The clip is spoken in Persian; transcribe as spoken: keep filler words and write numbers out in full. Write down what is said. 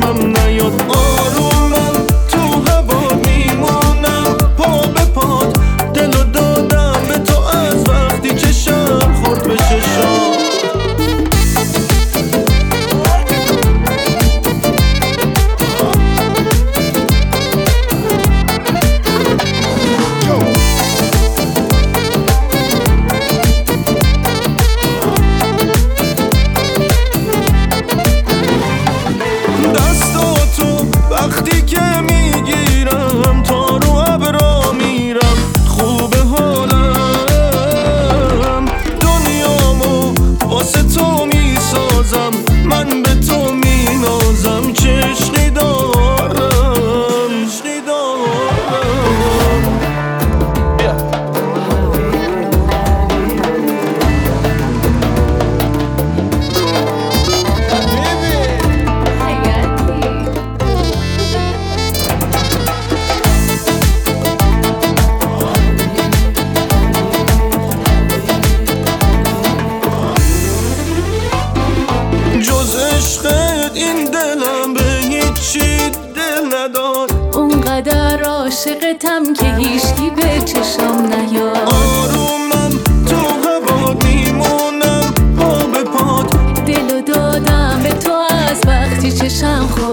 یادم نیاد. آرومم تو هوا میمونم پا به پات، دلو دادم به تو از وقتی چشم خورد به چشم. وقتی که میگیرم تا رو ابرا میرم خوب حالم، دنیامو واسه تو میسازم، من به تو مینازم، چه عشقی دارم عشقی دارم. جز عشقت این دلم به هیچی دل نداد، اونقدر عاشقتم که هیچکی به چشم نیاد. آرومم تو هوا میمونم پا به پات، دلو دادم به تو از وقتی چشم خورد